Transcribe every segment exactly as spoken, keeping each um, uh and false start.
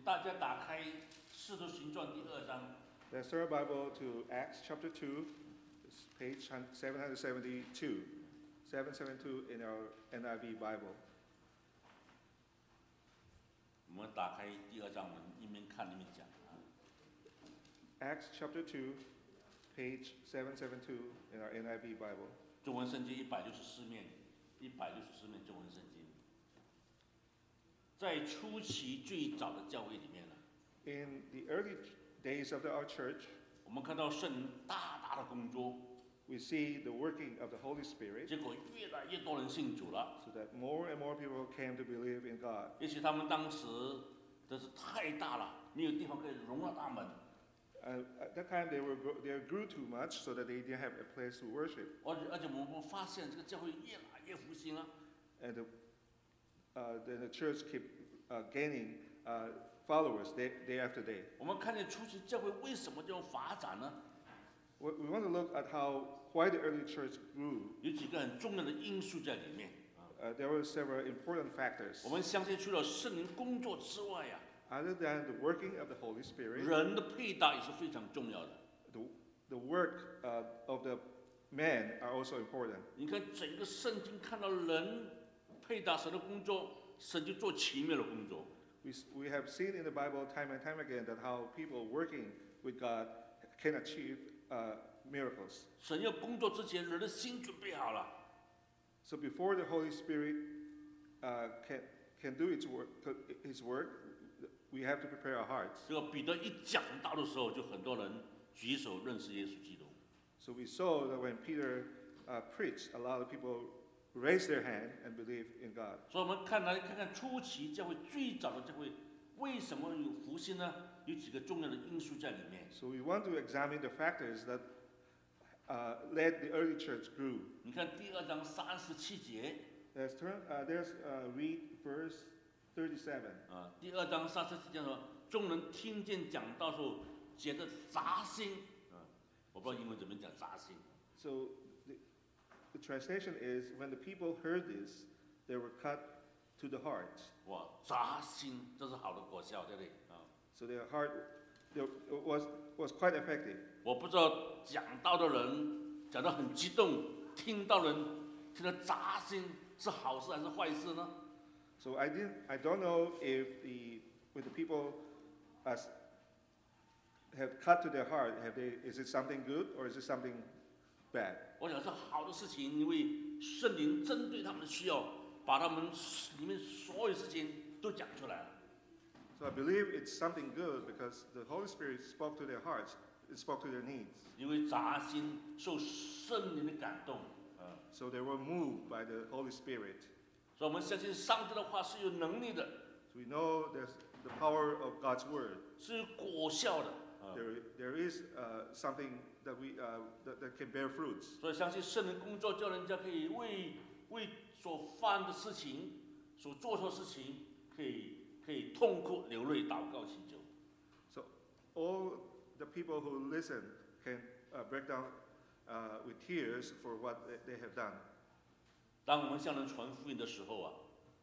大家打开《使徒行传》第二章。 Let's turn our Bible to Acts chapter two, it's page seven seventy-two, seven seventy-two in our N I V Bible. 我们打开第二章，我们一面看一面讲啊。 Acts chapter two, page seven seventy-two in our N I V Bible. 中文圣经一百六十四面，一百六十四面中文圣经。在初期最早的教会里面呢 In the early days of the, our church, 我们看到圣灵大大的工作， we see the working of the Holy Spirit, 结果越来越多人信主了。 so that more and more people came to believe in God. 也许他们当时真是太大了，没有地方可以容纳他们。 Uh, at that time, they were they grew too much, so that they didn't have a place to worship. 而且而且我们发现这个教会越来越复兴啊。 And the, uh, then the church kept uh, gaining uh, followers day, day after day. 我们看见初期教会为什么这样发展呢？ We we want to look at how why the early church grew. 有几个很重要的因素在里面。 Uh, there were several important factors. 我们相信，除了圣灵工作之外呀、 Other than the working of the Holy Spirit, 人的配搭也是非常重要的。 the, the work uh, of the men are also important. 你看整个圣经看到人配搭神的工作，神就做奇妙的工作。 We, s- we have seen in the Bible time and time again that how people working with God can achieve uh, miracles. 神要工作之前，人的心准备好了， So before the Holy Spirit uh, can, can do its work, his work, we have to prepare our hearts. 这个彼得一讲到的时候，就很多人举手认识耶稣基督。 So we saw that when Peter uh, preached, a lot of people raised their hand and believed in God. 所以，我们看来看看初期教会最早的教会为什么有复兴呢？有几个重要的因素在里面。 So we want to examine the factors that uh, led the early church grew. 你看第二章三十七节 Let's turn. Uh, there's uh, read verse thirty-seven. 啊，第二章三十七节说，众人听见讲道后，觉得扎心啊，我不知道英文怎么讲扎心。 So the, the translation is, when the people heard this, they were cut to the heart. 哇，扎心，这是好的果效，对不对啊？ So their heart their, was was quite effective. 我不知道讲道的人讲得很激动，听到人听得扎心是好事还是坏事呢？ So I didn't. I don't know if the with the people as have cut to their heart. Have they? Is it something good or is it something bad? 我想是好的事情，因为圣灵针对他们的需要，把他们里面所有事情都讲出来了。 So I believe it's something good because the Holy Spirit spoke to their hearts. It spoke to their needs. 因为扎心受圣灵的感动，啊， So they were moved by the Holy Spirit. 所以我们相信上帝的话是有能力的， So we know there's the power of God's word. 是有果效的，啊， There, there is uh, something that we uh, that, that can bear fruits. 所以相信圣灵工作，叫人家可以为为所犯的事情、所做错的事情，可以可以痛哭流泪、祷告祈求。 So all the people who listen can uh, break down uh, with tears for what they, they have done. 当我们向人传福音的时候啊，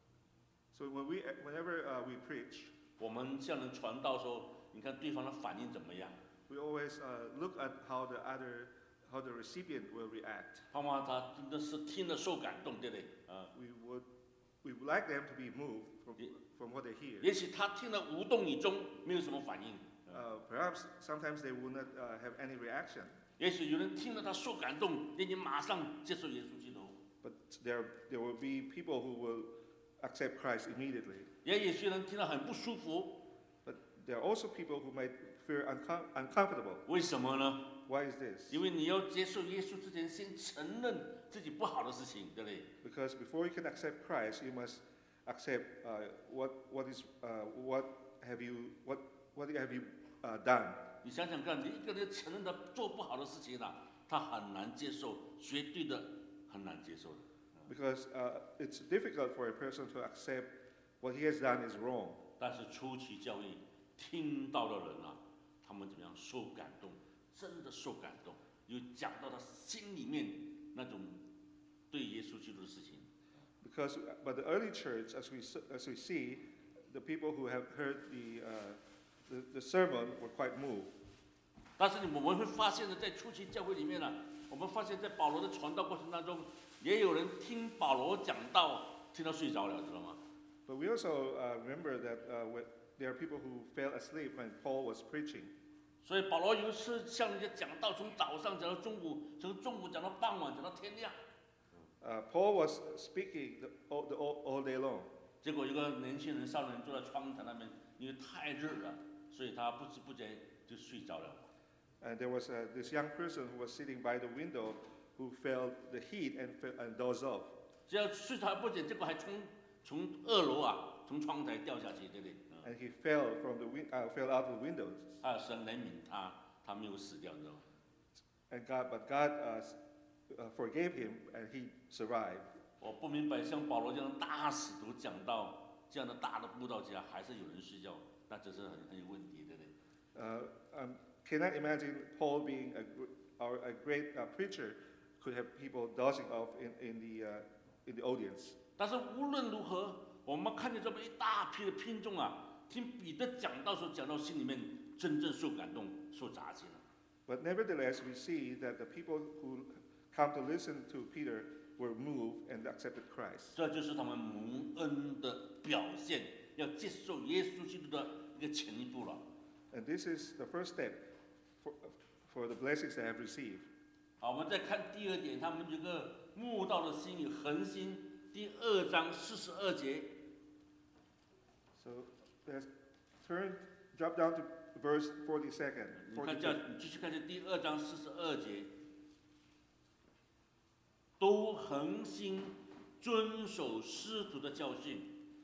So when we, whenever uh, we preach, 我们向人传道的时候，你看对方的反应怎么样？ we always uh, look at how the other, how the recipient will react. 盼望他真的是听了受感动，对不对？啊， We would, we would like them to be moved from, from what they hear. 也许他听了无动于衷，没有什么反应。 Uh, perhaps sometimes they will not uh, have any reaction, 也许有人听了他受感动，愿意马上接受耶稣基督； but there, there will be people who will accept Christ immediately. 也有些人听了很不舒服。 But there are also people who might feel uncom- uncomfortable. 为什么呢？ Why is this? 因为你要接受耶稣之前，先承认自己不好的事情，对不对？ Because before you can accept Christ, you must accept uh, what, what is, uh, what have you, what, what have you uh, done. 你想想看，你一个人承认他做不好的事情了、他很难接受，绝对的很难接受的。 Because uh, it's difficult for a person to accept what he has done is wrong. 但是初期教育听到的人啊，他们怎么样受感动？真的受感动，有讲到他心里面那种对耶稣基督的事情。 Because, but the early church, as we, s- as we see, the people who have heard the, uh, the, the sermon were quite moved. 但是我们会发现呢，在初期教会里面呢、啊，我们发现在保罗的传道过程当中，也有人听保罗讲道，听到睡着了，知道吗？ But we also uh, remember that uh, when, there are people who fell asleep when Paul was preaching. 所以保罗有一次向人家讲道，从早上讲到中午，从中午讲到傍晚，讲到天亮。 Uh, Paul was speaking the, all, the, all, all day long. 结果一个年轻人少年坐在窗台那边，因为太热了，所以他不知不觉就睡着了。 And there was uh, this young person who was sitting by the window who felt the heat and, fe- and dozed off. 只要睡着不久，结果还从从二楼啊，从窗台掉下去，对不对？ And he fell from the win- uh, fell out the windows. 还有神怜悯他，他没有死掉，你知道吗？ And God, but God uh, s- uh, forgave him and he survived. 我不明白，像保罗这样的大使徒讲到这样的大的布道家，还是有人睡觉，那这是很很有问题，对不对？ Uh, um, cannot imagine Paul being a, gr- or a great uh, preacher could have people dozing off in, in, the, uh, in the audience. 但是无论如何，我们看见这么一大批的听众啊，听彼得讲道时候讲到心里面真正受感动、受扎击了。 But nevertheless, we see that the people who come to listen to Peter were moved and accepted Christ. 这就是他们蒙恩的表现，要接受耶稣基督的一个前一步了。 And this is the first step for, for the blessings they have received. 好，我们再看第二点，他们这个慕道的心有恒心，第二章四十二节。 So let's turn, drop down to verse forty-second. 你看这，你继续看这第二章四十二节，都恒心遵守师徒的教训。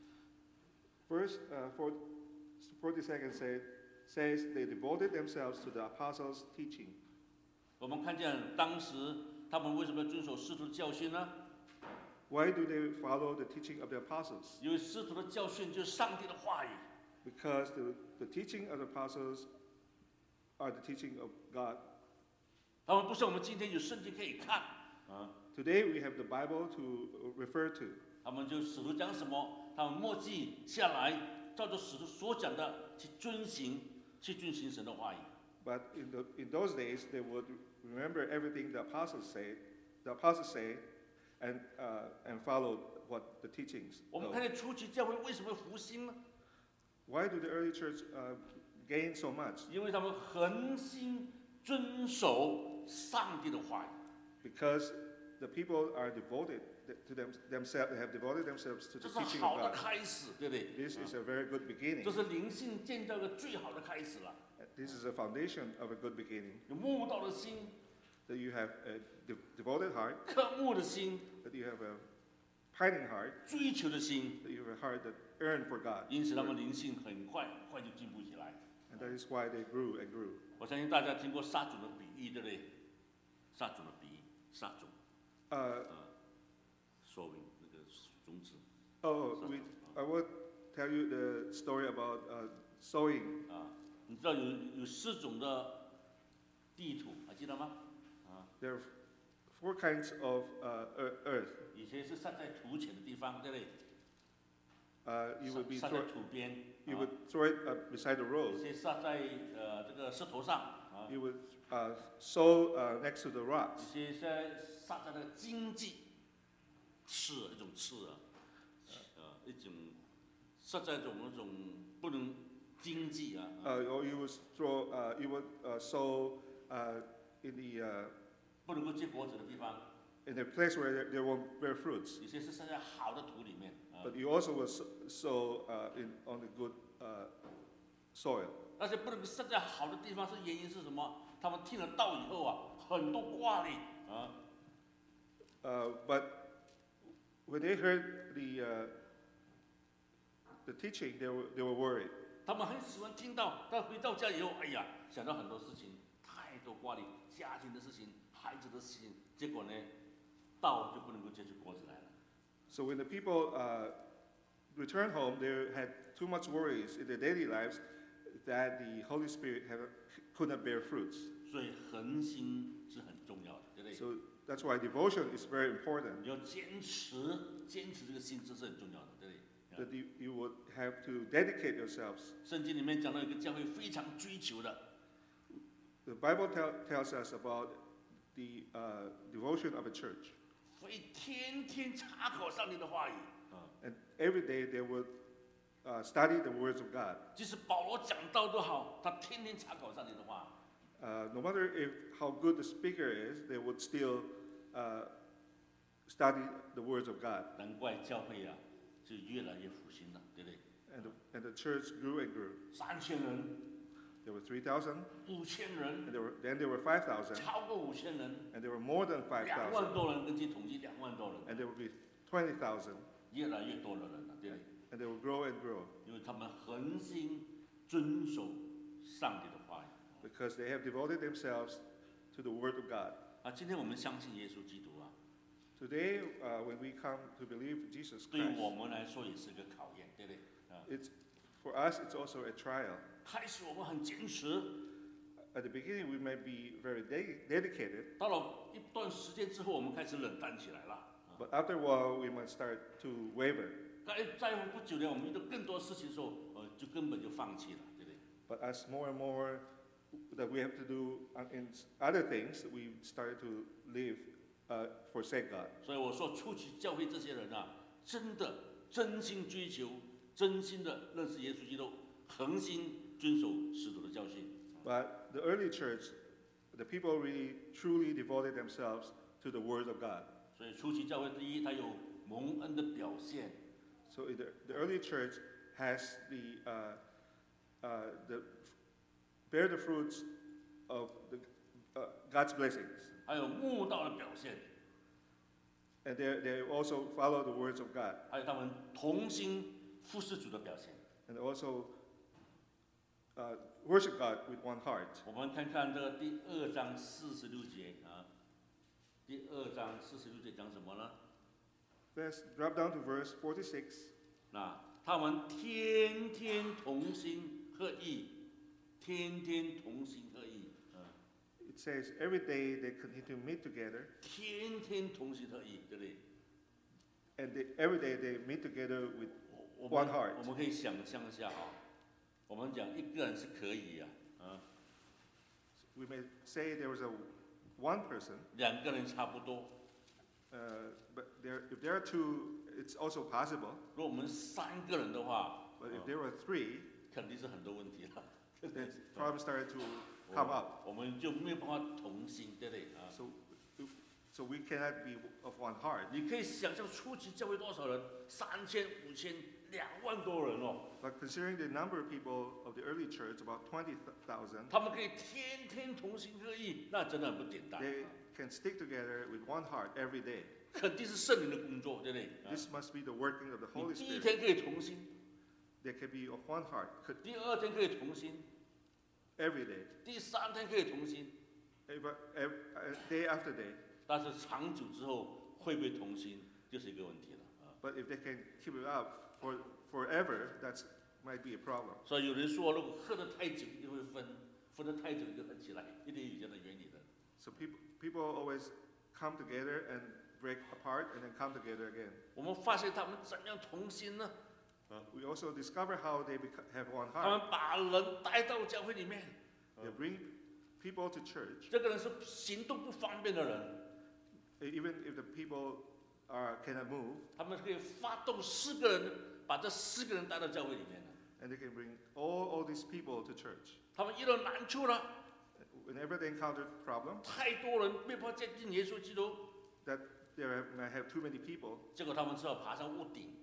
Verse uh, for, forty-second say, says they devoted themselves to the apostles' teaching. 我们看见当时他们为什么要遵守师徒的教训呢？ Why do they follow the teaching of the apostles? 因为师徒的教训就是上帝的话语。 Because the, the teaching of the apostles are the teaching of God. 他们不像我们今天有圣经可以看啊， Today we have the Bible to refer to. 他们就使徒讲什么，他们默记下来，照着使徒所讲的去遵行，去遵行神的话语。 But in, the, in those days, they would remember everything the apostles say, the apostles say, and, uh, and follow what the teachings. 我们 know. 看见初期教会为什么会复兴呢？ Why do the early church uh, gain so much? 因为他们恒心遵守上帝的话语。 Because the people are devoted to them, themselves, they have devoted themselves to 这 the 是 teaching 好 of 的 God. 开始，对不对？ This is a very good beginning. 这是灵性建造的最好的开始了。 This is a foundation of a good beginning. 有慕道的心， That you have a de- devoted heart, 渴慕的心， that you have a pining heart, 追求的心， that you have a heart that yearn for God. 因此他们灵性很快很快就进步起来。 And that is why they grew and grew. 我相信大家听过撒种的比喻，对不对？撒种的比喻，撒种， Uh, 呃，sowing 那个种子， oh, 撒 we, 种 I will tell you the story about uh, sowing. 啊。你知道有有四种的地土，还记得吗？啊， There are four kinds of uh, ear- earth. 有些是撒在土浅的地方，对不对？ Uh, you would be 撒撒在 throw, 土边， you 啊 would throw it uh, beside the 有 road. 些撒在呃这个石头上，啊， You would uh, sow uh, next to the 有 rocks. 些在撒在那个经济刺一种刺啊，呃一种撒在一种那种不能经济啊，啊 Uh, or you would throw, uh, you would uh, sow uh, in the uh, 不能够结果子的地方， in a place where there, there won't bear fruits. 有些是撒在好的土里面啊， But you also will sow, sow uh, in on the good uh, soil. 而且不能够撒在好的地方，是原因是什么？他们听了道以后啊，很多挂虑啊， Uh, but when they heard the uh, the teaching, they were they were worried. 他们很喜欢听到，但回到家以后，哎呀，想到很多事情，太多挂虑，家庭的事情、孩子的事情，结果呢，道就不能够结出果子来了。 So when the people uh, returned home, they had too much worries in their daily lives that the Holy Spirit have, could not bear fruits. 所以恒心是很重要的，对不对？ So that's why devotion is very important. 你要坚持，坚持这个心，这是很重要的，对不对？ that you, you would have to dedicate yourselves. 圣经里面讲到一个教会非常追求的， The Bible tell, tells us about the uh, devotion of a church. 会天天查考上帝的话语。 And every day they would uh, study the words of God. 即使保罗讲道都好，他天天查考上帝的话。 Uh, no matter if how good the speaker is, they would still uh, study the words of God. 难怪教会啊，就越来越复兴了，对不对？ And the, and the church grew and grew. 三千人、 There were three thousand, 五千人 and there were, then there were five thousand, 超过五千人， and there were more than 两万 five thousand, 多人，根据统计两万多人， and there would be twenty thousand, 越来越多的人了，对不对？ and they would grow and grow 因为他们恒心遵守上帝的话语。 because they have devoted themselves to the Word of God. 啊，今天我们相信耶稣基督啊， Today, uh, when we come to believe Jesus 对 Christ, 我们来说也是个考验，对不对？啊， it's, for us, it's also a trial. 开始我们很坚持， At the beginning, we may be very de- dedicated, 到了一段时间之后，我们开始冷淡起来了。啊， but after a while, we might start to waver. 在在乎不久呢，我们遇到更多事情的时候，呃，就根本就放弃了，对不对？ But as more and more that we have to do uh, in other things, we started to live, uh, forsake God. 所以我说，初期教会这些人啊，真的真心追求，真心的认识耶稣基督，恒心遵守使徒的教训。 But the early church, the people really truly devoted themselves to the Word of God. 所以初期教会第一，它有蒙恩的表现； So the, the early church has the, uh, uh, the bear the fruits of the, uh, God's blessings, 还有慕道的表现， and they they also follow the words of God, 还有他们同心服侍主的表现。 and also uh, worship God with one heart. 我们看看这个第二章四十六节啊，第二章四十六节讲什么呢？ Let's drop down to verse forty-six. 那他们天天同心合意，天天同心合意，啊， It says every day they continue to meet together, 天天同心合意，对不对？ and they, every day they meet together with 我 one 们 heart. 我们可以想象一下哈，我们讲一个人是可以呀、啊， We may say there was a one person, 两个人差不多。 uh, but there, if there are two, it's also possible. 如果我们三个人的话， But if there were three, 肯定是很多问题了。 then problems started to come up. 我们就没有办法同心，对不对啊？ So, so we cannot be of one heart. 你可以想象初期教会多少人？三千、五千、两万多人哦。 But considering the number of people of the early church, about twenty thousand, 他们可以天天同心合意，那真的很不简单。 they can stick together with one heart every day. 肯定是圣灵的工作，对不对？啊 This must be the working of the 你 Holy 第一 Spirit. 天可以同心， They can be of one heart, could 第二天可以同心， every day, 第三天可以同心， every, every, uh, day after day. 但是长久之后会不会同心，就是一个问题了啊。 But if they can keep it up for forever, that might be a problem. 所以有人说，如果喝得太久，一定会分；分得太久，一定会起来，一定有这样的原理的。 So people people always come together and break apart and then come together again. 我们发现他们怎样同心呢？ We also discover how they beca- have one 他 heart. 们把人带到教会里面， They bring people to church, 这个人是行动不方便的人， even if the people are, cannot move, 他们可以发动四个人，把这四个人带到教会里面的。 and they can bring all, all these people to church. 他们遇到难处了， Whenever they encounter problem, 太多人没办法接近耶稣基督， that they have, might have too many people, 结果他们只好爬上屋顶，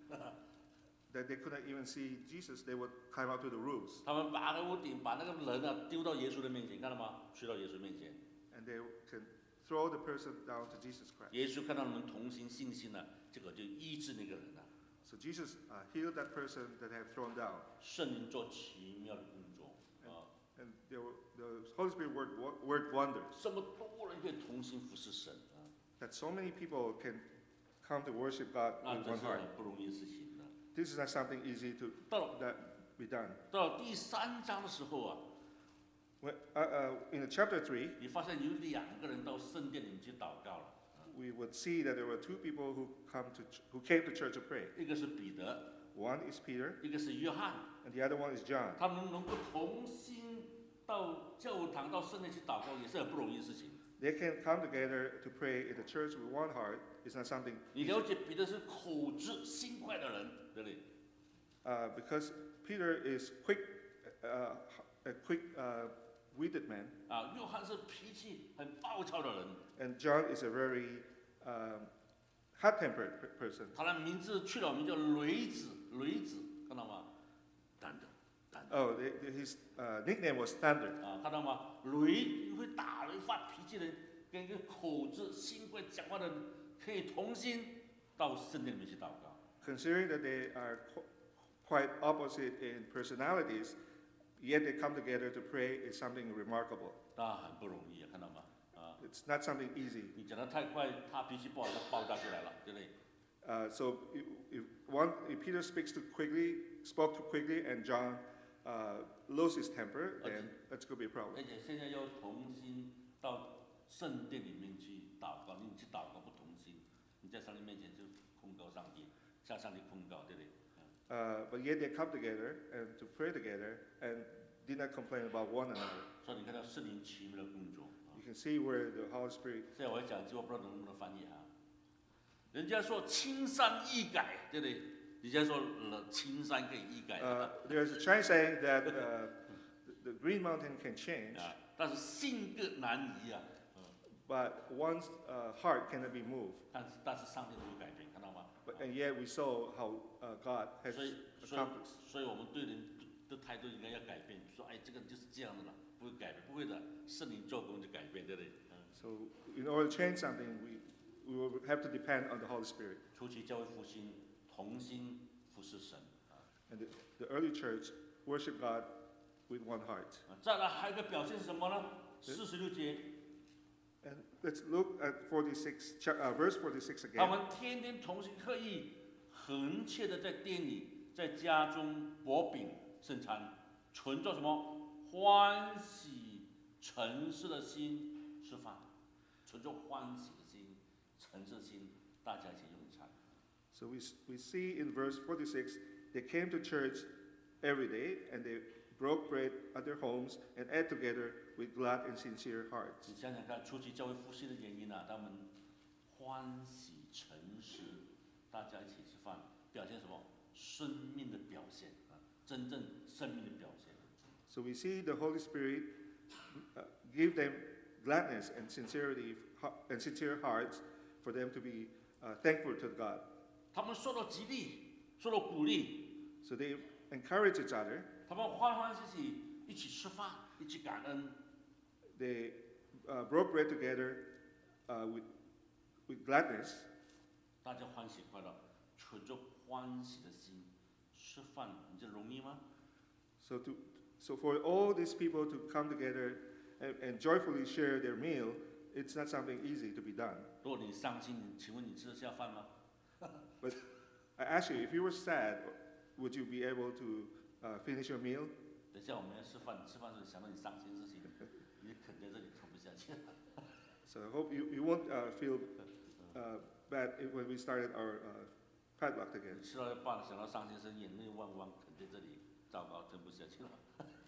that they couldn't even see Jesus, they would climb up to the roofs, 他们爬上屋顶，把那个人啊丢到耶稣的面前，看到吗？推到耶稣面前， and they can throw the person down to Jesus Christ. 耶稣看到他们同心信心呢、结果就医治那个人了。 So Jesus uh, healed that person that had thrown down, 圣灵做奇妙的工作啊， and they were, the Holy Spirit worked, wo- worked wonders. 这么多人可以同心服侍神啊， That so many people can come to worship God 那 with 真 one 是 heart. 很不容易的事情的。 This is not something easy to 到了 that be done. 到了第三章的时候啊， When, uh, uh, in the chapter three, 你发现有两个人到圣殿里面去祷告了，啊 we would see that there were two people who come to ch- who came to church to pray. 一个是彼得， One is Peter, 一个是约翰， and the other one is John. 他们能够同心到教堂、到圣殿去祷告，也是很不容易的事情。 They can come together to pray in the church with one heart. It's not something 你 easy. 了解彼得是口直心快的人，对不对？ Uh, because Peter is quick, uh, a quick-witted man, 啊，约翰是脾气很暴躁的人， and John is a very um, hot-tempered per- person. 他的名字取了名叫雷子，雷子，看到吗？等等等等 Oh, they, they- his uh, nickname was Thunder. 啊，看到吗？雷会打雷发脾气的人，跟一个口直心快讲话的人，可以同心到圣殿里面去祷告。 Considering that they are qu- quite opposite in personalities, yet they come together to pray is something remarkable. 那很不容易啊，看到吗？啊， It's not something easy. 你讲的太快，他脾气不好，他爆炸出来了，对不对？ Uh, so if, if one, if Peter speaks too quickly, spoke too quickly, and John uh, loses temper, then that's going to be a 而 problem. 且现在要同心到圣殿里面去祷告，你去祷告不同心，你在上帝面前就控告上帝，向上帝控告，对不对？ Uh, but yet they come together and to pray together and did not complain about one another. 所以你看到圣灵奇妙的工作。啊 You can see where the Holy Spirit. 现在我要讲一句话，不知道能不能翻译哈。人家说青山易改，对不对？人家说了青山可以易改 Uh, there's a Chinese saying that uh, the, the green mountain can change, 啊，但是性格难移啊。 but one's uh, heart cannot be moved. 但是但是上帝能够改变，看到吗？ But, and yet we saw how uh, God has 所以所以 accomplished. 所以我们对人的态度应该要改变，说哎，这个人就是这样的了，不会改变，不会的，圣灵做工就改变，对不对？嗯。 So in order to change something, we, we will have to depend on the Holy Spirit. 初期教会复兴，同心服侍神啊。 And the, the early church worshiped God with one heart. 啊再来还有一个表现是什么呢？四十六节， And let's look at forty-six, cha- uh, verse forty-six 他 again. 们天天同心合意，恒切的在店里，在家中薄饼圣餐，存着什么欢喜诚实的心吃饭，存着欢喜的心、诚实的心，大家一起用餐。 So we, s- we see in verse forty-six, they came to church every day and they broke bread at their homes and ate together with glad and sincere hearts. 你想想看，初期教会复兴的原因啊，他们欢喜诚实，大家一起吃饭，表现什么？生命的表现啊，真正生命的表现。 So we see the Holy Spirit uh, give them gladness and sincerity ha- and sincere hearts for them to be uh, thankful to God. 他们受到激励，受到鼓励， So they encourage each other. 他们欢欢喜喜一起吃饭，一起感恩。 They uh, broke bread together uh, with, with gladness. 大家欢喜快乐，存着欢喜的心吃饭，你这容易吗？ So to so for all these people to come together and, and joyfully share their meal, it's not something easy to be done. 如果你伤心，你请问你吃得下饭吗？ But I ask you, if you were sad, would you be able to uh, finish your meal? 等一下我们要吃饭，吃饭的时候想到你伤心的事情，你啃在这里吞不下去。 So I hope you, you won't uh, feel uh, bad if- when we started our uh, padlock again. 你吃到一半想到伤心事，眼泪汪汪啃在这里，糟糕，吞不下去了。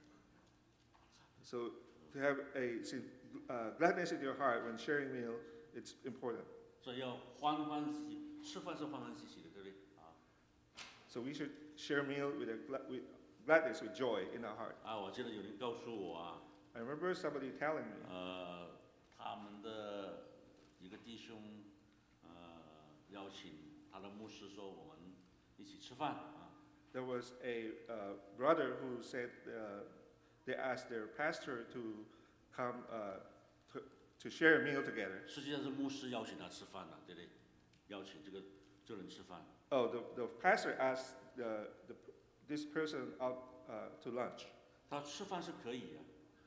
So to have a sin- uh, gladness in your heart when sharing meal, it's important. 所以要欢欢喜喜，吃饭是欢欢喜喜的，对不对？啊 So we should share meal with, a gla- with gladness, with joy in our heart. 啊！我记得有人告诉我啊， I remember somebody telling me 呃，他们的一个弟兄，呃，邀请他的牧师说我们一起吃饭啊。 there was a uh, brother who said uh, they asked their pastor to come uh, to, to share a meal together. 实际上是牧师邀请他吃饭的，对不对？邀请这个这人吃饭。 Oh, the, the pastor asked the, the, this person out uh, to lunch. 他吃饭是可以的，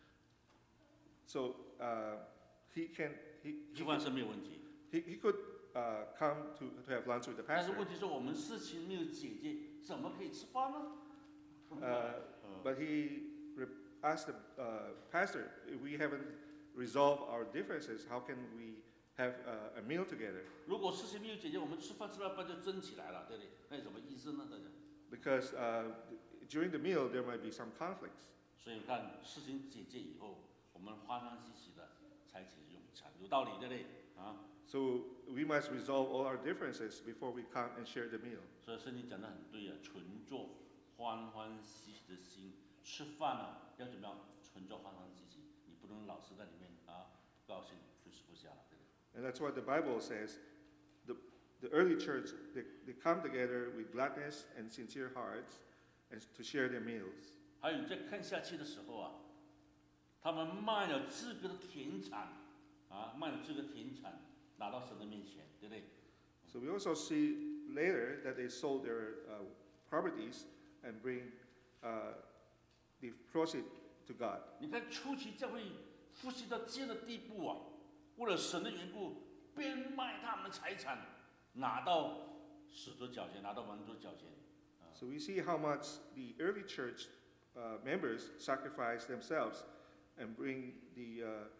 So uh, he can he, 吃 he, 饭是没有问题。 he, he could uh, come to, to have lunch with the 但是 pastor. 问题是我们事情没有解决，怎么可以吃饭呢？ Uh, but he re- asked the uh, pastor, if we haven't resolved our differences, how can we have uh, a meal together? 如果事情没有解决，我们吃饭吃到一半就争起来了，对不对？那有什么意思呢？大家？ because uh, during the meal there might be some conflicts. 所以看事情解决以后，我们欢欢喜喜的才一起用餐，有道理对不对啊？ So we must resolve all our differences before we come and share the meal. 所以圣经讲得很对啊，存着欢欢喜喜的心吃饭呢、要怎么样？存着欢欢喜喜，你不能老是在里面啊不高兴就吃不下了，对不对？ And that's what the Bible says. The, the early church, they, they come together with gladness and sincere hearts and to share their meals. 还有在看下去的时候啊，他们卖了自个的田产啊，卖了自个的田产拿到神的面前，对不对？ So we also see later that they sold their uh, properties and bring uh, the proceeds to God. 你看初期教会复兴到这样的地步啊，为了神的缘故，变卖他们的财产，拿到使徒脚前，拿到门徒脚前。 So we see how much the early church uh, members sacrifice themselves and bring the,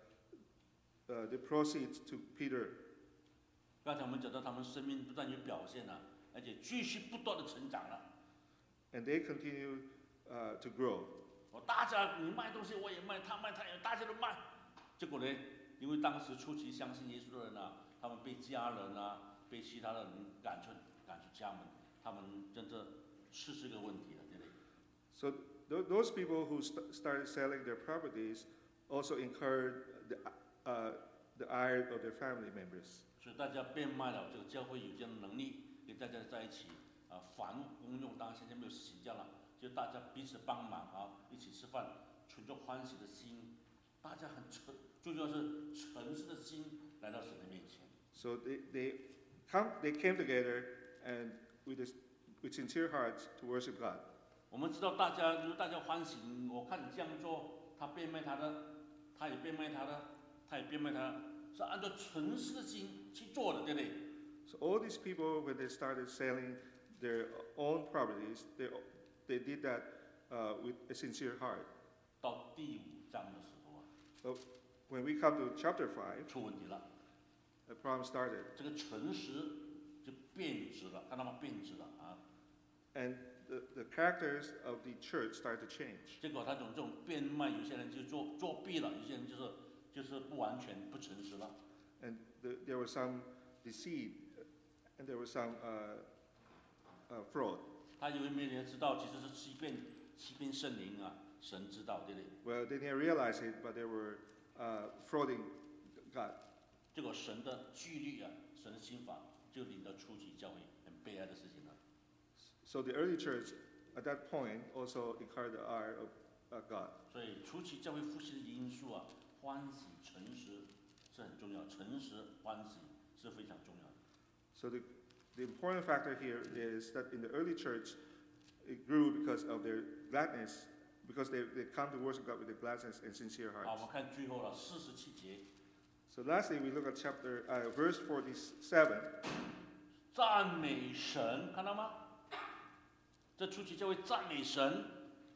uh, uh, the proceeds to Peter. 刚才我们讲到他们生命不但有表现了，而且继续不断的成长了。 And they continue uh, to grow. 我大家你卖东西我也卖，他卖他也，大家都卖。结果呢，因为当时初期相信耶稣的人啊，他们被家人啊，被其他的人赶出赶出家门，他们真正是这个问题了，对不对？ So th- those people who st- started selling their properties also incurred the, uh, the ire of their family members. 所以大家变卖了这个教会有这样的能力，跟大家在一起啊，房屋公用。当然现在没有请假了，就大家彼此帮忙啊，一起吃饭，存着欢喜的心，大家很诚，最重要是诚实的心来到神的面前。 So they, they, come, they came together and with, this, with sincere hearts to worship God. 我们知道大家，如果大家欢喜，我看你这样做，他变卖他的，他也变卖他的，他也变卖他的，是按照诚实的心去做的，对不对？ So all these people, when they started selling their own properties, they, they did that uh, with a sincere heart. 到第五章的时候啊， So when we come to chapter five, 出问题了， the problem started. 这个诚实就变质了，看到吗？变质了啊！ And the, the characters of the church started to change. 结果他种这种变卖，有些人就作作弊了，有些人就是就是不完全不诚实了。 And the, there was some deceit and there was some uh, uh, fraud. 他以为没人知道，其实是欺骗欺骗圣灵啊，神知道，对不对？ Well, they didn't realize it, but they were uh, frauding God. 结果神的纪律啊，神的心法就领到初级教会很悲哀的事情了。 So the early church at that point also incurred the ire of uh, God. 所以初期教会复兴的因素啊，欢喜诚实是很重要，诚实欢喜是非常重要的。 So the, the important factor here is that in the early church, it grew because of their gladness, because they, they come to worship God with their gladness and sincere 好，我 hearts. 们看最后了四十七节， So lastly, we look at chapter uh, verse forty-seven. 赞美神，看到吗？这初期教会赞美神，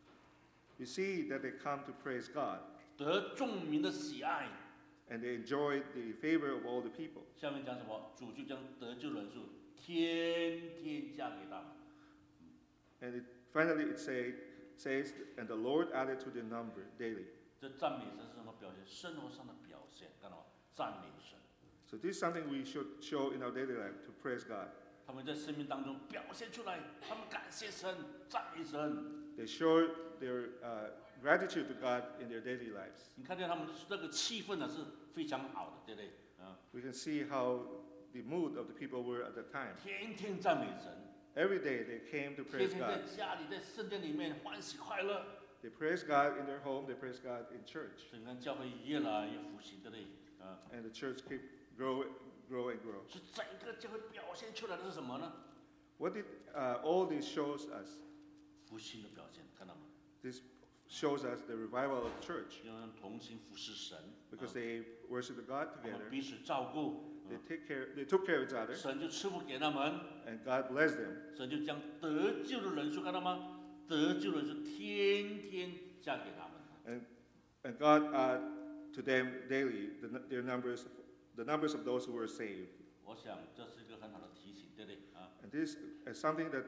You see that they come to praise God 得众民的喜爱。 and they enjoy the favor of all the people. 下面讲什么？主就将得救人数天天加给他们。 And it, finally, it say, says, and the Lord added to the number daily. 这赞美神是什么表现？生活上的表现，看到吗？赞美神， So this is something we should show in our daily life to praise God. 他们在生命当中表现出来，他们感谢神，赞美神。 They show their uh, gratitude to God in their daily lives. 你看见他们那个气氛呢是非常好的，对不对？啊， We can see how the mood of the people were at that time. 天天赞美神， Every day they came to 天 praise 天在 God. 家里在圣殿里面欢喜快乐。 They praise God in their home, they praise God in church. 所以你看教会越来越复兴，对不对？啊， And the church keep grow, grow and grow. 是整个教会表现出来的是什么呢？ What did uh, all this shows us? 复兴的表现，看到吗？ This shows us the revival of the church 因为他们同心服侍神， because 啊 they worship God 他们 together. 彼此照顾， They take care. They took care of each other, 神就赐福给他们， and God blessed them. 神就将得救的人数，看到吗？得救的人数天天加给他们。 And and God add to them daily the, nu- their numbers, the numbers of those who were saved. 我想这是一个很好的提醒，对不对啊？ And this is something that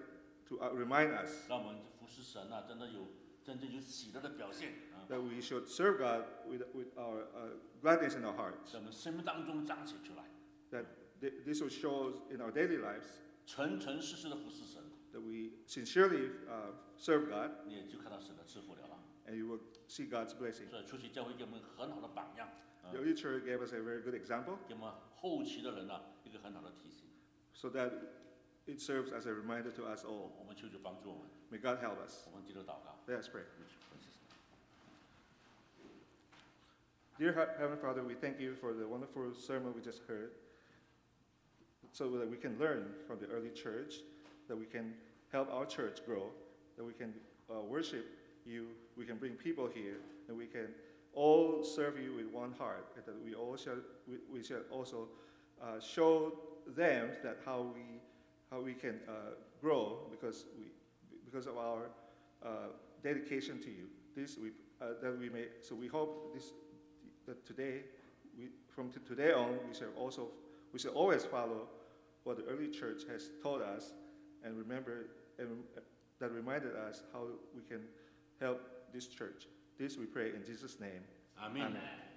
to uh, remind us 让我们服侍神啊，真的有真正有喜乐的表现啊， that we should serve God with, with our uh, gladness in our hearts. 在我们生命当中彰显出来， That thi- this will show in our daily lives 诚诚实实的服侍神， that we sincerely uh, serve God, 你也就看到神的赐福了了。 and you will see God's blessing. 所以出去教会给我们很好的榜样，啊 The early church gave us a very good example, 给我们后期的人呢、一个很好的提醒。 so that it serves as a reminder to us all. 我们求主帮助我们， May God help us. 我们接着祷告。 Let us pray. Dear He- Heavenly Father, we thank you for the wonderful sermon we just heard, so that we can learn from the early church, that we can help our church grow, that we can uh, worship you, we can bring people here, and we can all serve you with one heart, and that we all shall, we, we shall also uh, show them that how we how we can uh, grow because we because of our uh, dedication to you. This we uh, that we may so we hope this that today we from t- today on we shall also we shall always follow what the early church has taught us and remember and uh, that reminded us how we can help this church. This we pray in Jesus' name. Amen. Amen.